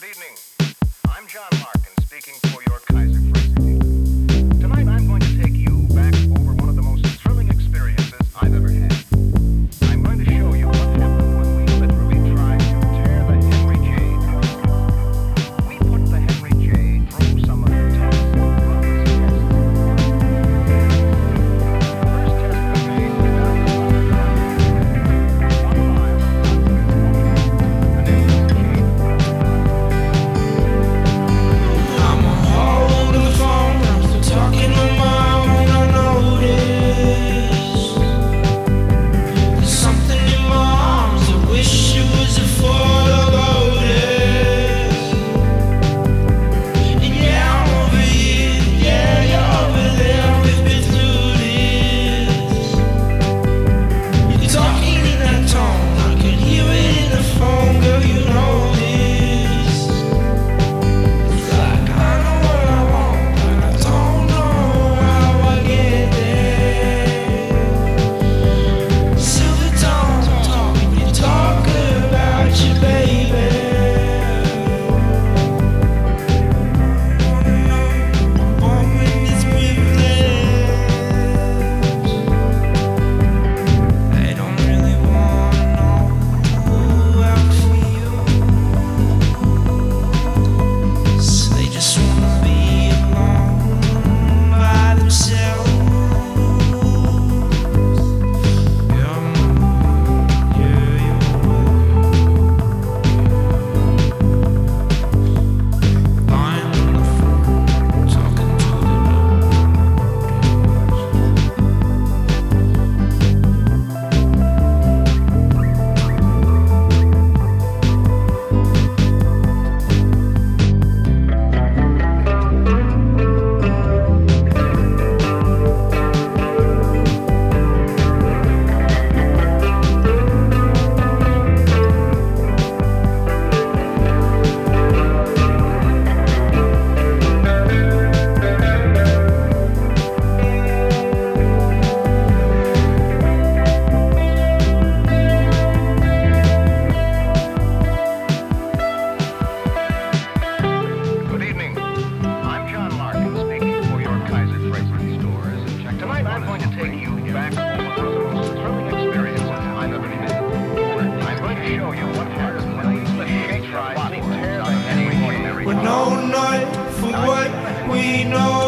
Good evening. I'm John Larkin, speaking for your Kaiser Fraser. Tonight I'm going to take you back over one of the most thrilling experiences I've ever had. I'm going to show you what happened when we literally tried to tear the Henry J apart. We put the Henry J through some of the toughest, roughest tests. The first test we made was down the Southern 1 mile, an endless cave. I'm on hold on the phone, I'm still talking to mom and I notice there's something in my arms, I wish it was a photo lotus. And yeah, I'm over here, yeah, you're over there, we've been through this. You're talking in that tone, I can hear it in the phone, girl, you know this. Like I know what I want, but I don't know how I get there. Silver tongue talk when you talk about your baby. Woman is privileged. They don't really wanna know how I feel. So they just wanna be alone by themselves. Lying on the phone, talking to the Good evening. I'm John Larkin, speaking for your Kaiser Fraser stores. Tonight I'm going to take you back over one of the most thrilling experiences I've ever had. I'm going to show you what happened when we literally tried to tear the Henry J apart. We're no nut for what we know.